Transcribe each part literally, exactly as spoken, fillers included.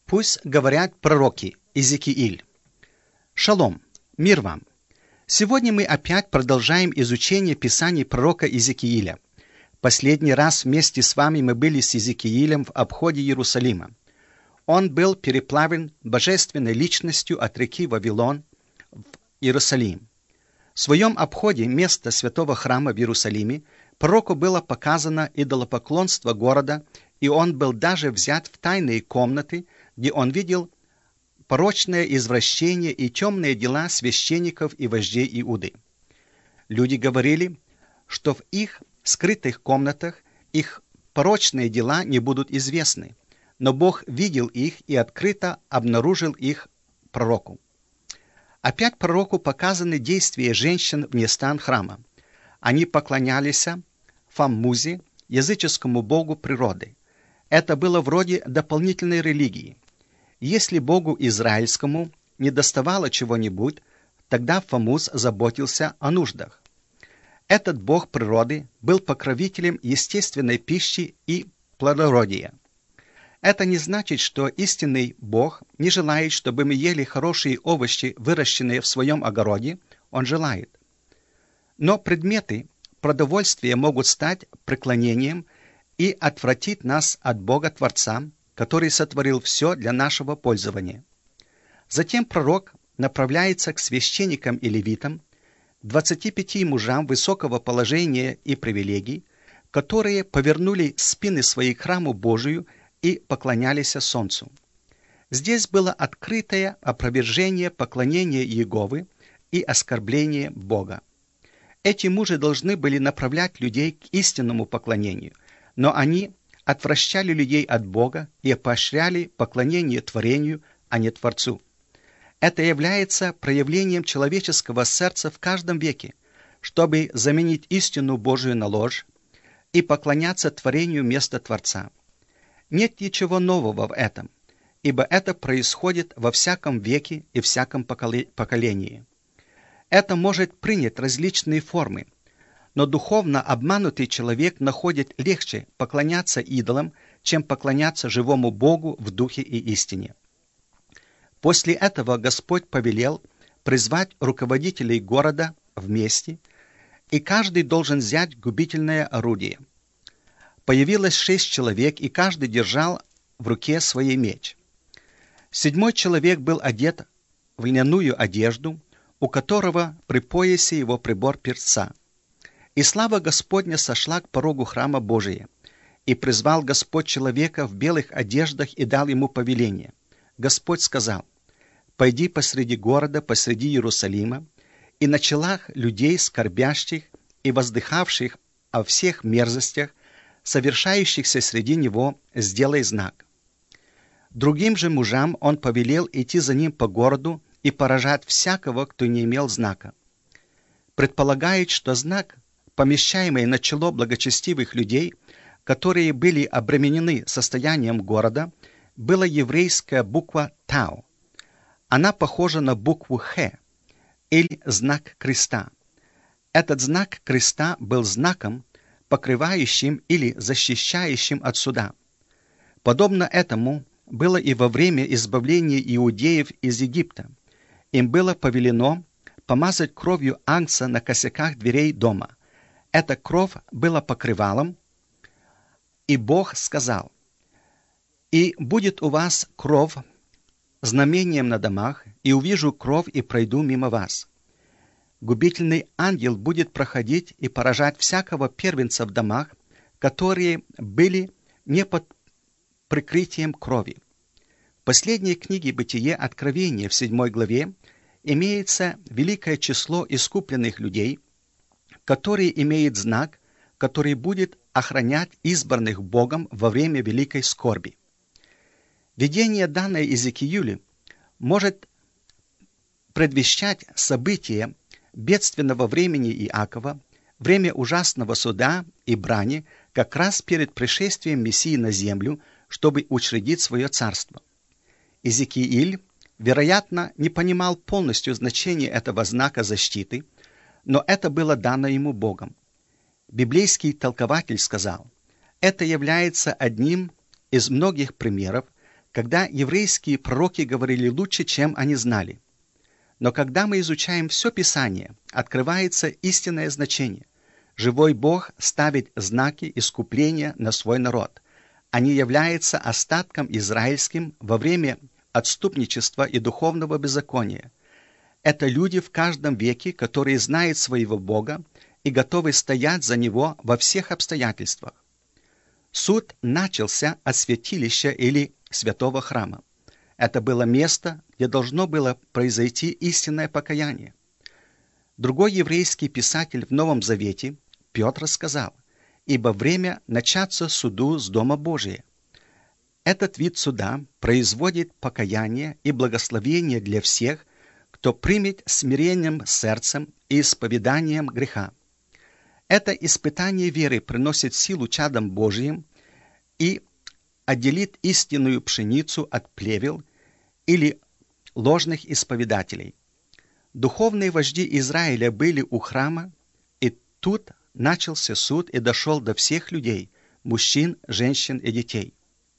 Пусть говорят пророки. Иезекииль. Шалом, мир вам! Сегодня мы опять продолжаем изучение Писаний пророка Иезекииля. Последний раз вместе с вами мы были с Иезекиилем в обходе Иерусалима. Он был переплавлен божественной личностью от реки Вавилон в Иерусалим. В своем обходе места святого храма в Иерусалиме пророку было показано идолопоклонство города, и он был даже взят в тайные комнаты, где он видел порочное извращение и темные дела священников и вождей Иуды. Люди говорили, что в их скрытых комнатах их порочные дела не будут известны, но Бог видел их и открыто обнаружил их пророку. Опять пророку показаны действия женщин вне стен храма. Они поклонялись Фаммузе, языческому богу природы. Это было вроде дополнительной религии. Если богу израильскому не доставало чего-нибудь, тогда Фаммуз заботился о нуждах. Этот бог природы был покровителем естественной пищи и плодородия. Это не значит, что истинный Бог не желает, чтобы мы ели хорошие овощи, выращенные в своем огороде. Он желает. Но предметы продовольствия могут стать преклонением и отвратить нас от Бога-Творца, который сотворил все для нашего пользования. Затем пророк направляется к священникам и левитам, двадцати пяти мужам высокого положения и привилегий, которые повернули спины свои к храму Божию и поклонялись солнцу. Здесь было открытое опровержение поклонения Иеговы и оскорбление Бога. Эти мужи должны были направлять людей к истинному поклонению, но они отвращали людей от Бога и поощряли поклонение творению, а не Творцу. Это является проявлением человеческого сердца в каждом веке, чтобы заменить истину Божию на ложь и поклоняться творению вместо Творца. Нет ничего нового в этом, ибо это происходит во всяком веке и всяком поколении. Это может принять различные формы, но духовно обманутый человек находит легче поклоняться идолам, чем поклоняться живому Богу в духе и истине. После этого Господь повелел призвать руководителей города вместе, и каждый должен взять губительное орудие. Появилось шесть человек, и каждый держал в руке свой меч. Седьмой человек был одет в льняную одежду, у которого при поясе его прибор перца. И слава Господня сошла к порогу храма Божия, и призвал Господь человека в белых одеждах и дал ему повеление. Господь сказал: «Пойди посреди города, посреди Иерусалима, и на челах людей, скорбящих и воздыхавших о всех мерзостях, совершающихся среди него, сделай знак». Другим же мужам он повелел идти за ним по городу и поражать всякого, кто не имел знака. Предполагает, что знак, помещаемый на чело благочестивых людей, которые были обременены состоянием города, была еврейская буква «Тау». Она похожа на букву «Х» или знак креста. Этот знак креста был знаком, покрывающим или защищающим от суда. Подобно этому было и во время избавления иудеев из Египта. Им было повелено помазать кровью агнца на косяках дверей дома. Эта кровь была покрывалом, и Бог сказал: «И будет у вас кровь знамением на домах, и увижу кровь и пройду мимо вас». Губительный ангел будет проходить и поражать всякого первенца в домах, которые были не под прикрытием крови. В последней книге Бытие Откровения в седьмой главе имеется великое число искупленных людей, которые имеют знак, который будет охранять избранных Богом во время великой скорби. Видение, данное Иезекиилю, может предвещать события бедственного времени Иакова, время ужасного суда и брани, как раз перед пришествием Мессии на землю, чтобы учредить свое царство. Иезекииль, вероятно, не понимал полностью значения этого знака защиты, но это было дано ему Богом. Библейский толкователь сказал: это является одним из многих примеров, когда еврейские пророки говорили лучше, чем они знали. Но когда мы изучаем все Писание, открывается истинное значение. Живой Бог ставит знаки искупления на свой народ. Они являются остатком израильским во время отступничества и духовного беззакония. Это люди в каждом веке, которые знают своего Бога и готовы стоять за Него во всех обстоятельствах. Суд начался от святилища или святого храма. Это было место, где должно было произойти истинное покаяние. Другой еврейский писатель в Новом Завете, Петр, сказал: «Ибо время начаться суду с Дома Божия». Этот вид суда производит покаяние и благословение для всех, кто примет смиренным сердцем и исповеданием греха. Это испытание веры приносит силу чадам Божиим и отделит истинную пшеницу от плевел или ложных исповедателей. Духовные вожди Израиля были у храма, и тут начался суд и дошел до всех людей, мужчин, женщин и детей.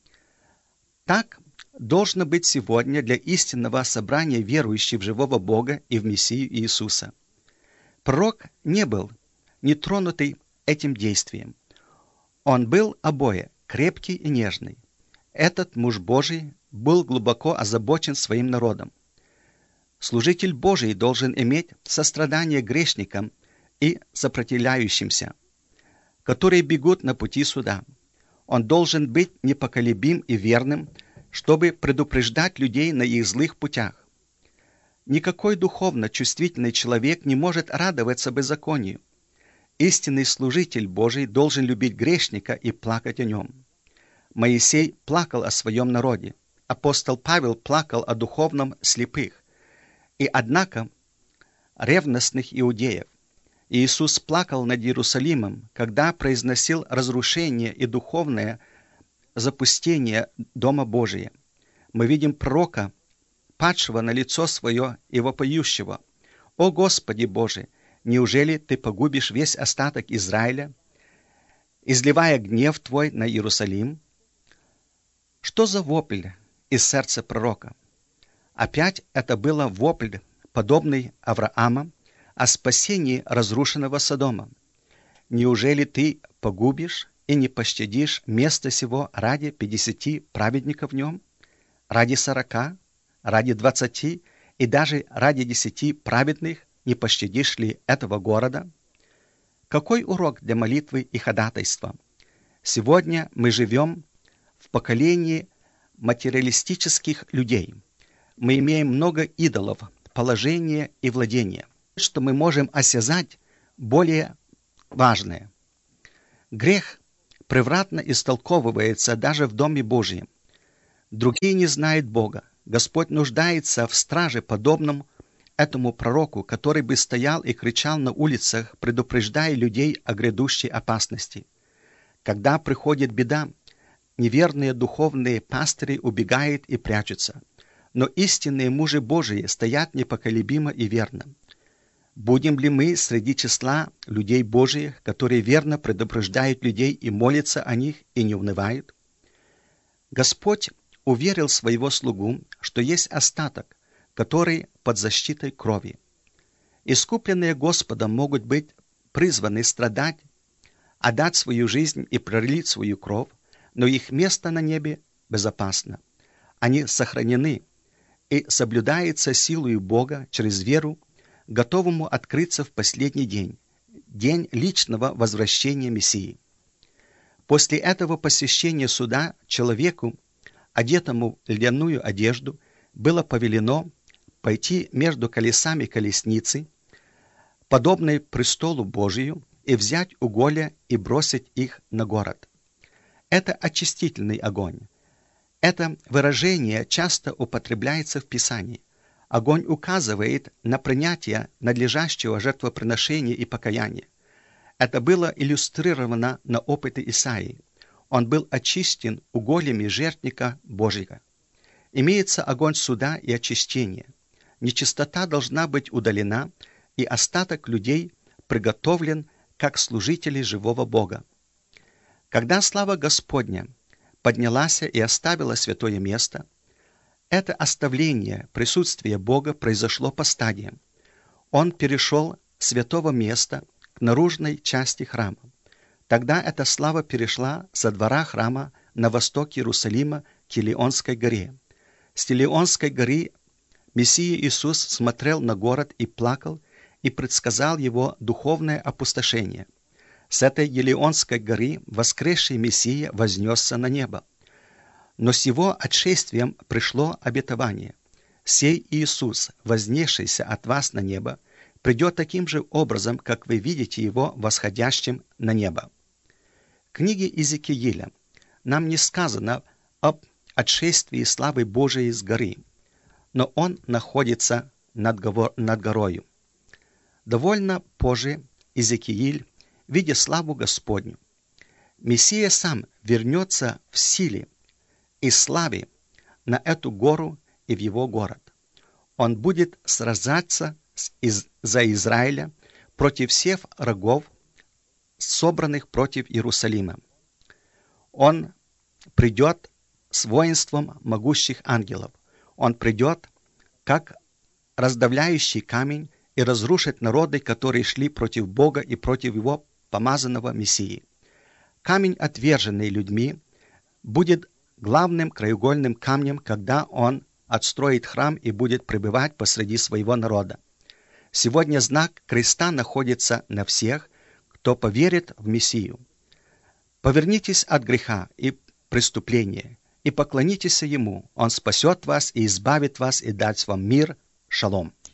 Так должно быть сегодня для истинного собрания верующих в живого Бога и в Мессию Иисуса. Пророк не был нетронутый этим действием. Он был обои, крепкий и нежный. Этот муж Божий был глубоко озабочен своим народом. Служитель Божий должен иметь сострадание грешникам и сопротивляющимся, которые бегут на пути суда. Он должен быть непоколебим и верным, чтобы предупреждать людей на их злых путях. Никакой духовно чувствительный человек не может радоваться беззаконию. Истинный служитель Божий должен любить грешника и плакать о нем. Моисей плакал о своем народе. Апостол Павел плакал о духовном слепых. И однако ревностных иудеев. Иисус плакал над Иерусалимом, когда произносил разрушение и духовное запустение Дома Божия. Мы видим пророка, падшего на лицо свое и вопоющего: «О Господи Боже, неужели Ты погубишь весь остаток Израиля, изливая гнев Твой на Иерусалим?» Что за вопль из сердца пророка? Опять это было вопль, подобный Авраама, о спасении разрушенного Содома. «Неужели Ты погубишь и не пощадишь место сего ради пятидесяти праведников в нем, ради сорока, ради двадцати и даже ради десяти праведных не пощадишь ли этого города?» Какой урок для молитвы и ходатайства? Сегодня мы живем в поколении материалистических людей. Мы имеем много идолов, положения и владения, что мы можем осязать более важное. Грех превратно истолковывается даже в Доме Божьем. Другие не знают Бога. Господь нуждается в страже, подобном этому пророку, который бы стоял и кричал на улицах, предупреждая людей о грядущей опасности. Когда приходит беда, неверные духовные пастыри убегают и прячутся, но истинные мужи Божии стоят непоколебимо и верно. Будем ли мы среди числа людей Божиих, которые верно предупреждают людей и молятся о них и не унывают? Господь уверил своего слугу, что есть остаток, который под защитой крови. Искупленные Господом могут быть призваны страдать, отдать свою жизнь и пролить свою кровь, но их место на небе безопасно. Они сохранены и соблюдаются силою Бога через веру, готовому открыться в последний день, день личного возвращения Мессии. После этого посещения суда человеку, одетому в льняную одежду, было повелено пойти между колесами колесницы, подобной престолу Божию, и взять уголья и бросить их на город. Это очистительный огонь. Это выражение часто употребляется в Писании. Огонь указывает на принятие надлежащего жертвоприношения и покаяния. Это было иллюстрировано на опыте Исаии. Он был очищен угольями жертвника Божьего. Имеется огонь суда и очищения. Нечистота должна быть удалена, и остаток людей приготовлен как служители живого Бога. Когда слава Господня поднялась и оставила святое место. Это оставление присутствия Бога произошло по стадиям. Он перешел с святого места к наружной части храма. Тогда эта слава перешла со двора храма на восток Иерусалима к Илионской горе. С Илионской горы Мессия Иисус смотрел на город и плакал, и предсказал его духовное опустошение. С этой Илионской горы воскресший Мессия вознесся на небо. Но с его отшествием пришло обетование. «Сей Иисус, вознесшийся от вас на небо, придет таким же образом, как вы видите его восходящим на небо». В книге Иезекииля нам не сказано об отшествии славы Божией с горы, но он находится над, говор... над горою. Довольно позже Иезекииль, видя славу Господню, Мессия сам вернется в силе и славе на эту гору и в его город. Он будет сражаться из... за Израиля против всех врагов, собранных против Иерусалима. Он придет с воинством могущих ангелов. Он придет как раздавляющий камень и разрушит народы, которые шли против Бога и против его помазанного Мессии. Камень, отверженный людьми, будет главным краеугольным камнем, когда он отстроит храм и будет пребывать посреди своего народа. Сегодня знак креста находится на всех, кто поверит в Мессию. Повернитесь от греха и преступления и поклонитесь Ему. Он спасет вас и избавит вас и даст вам мир. Шалом.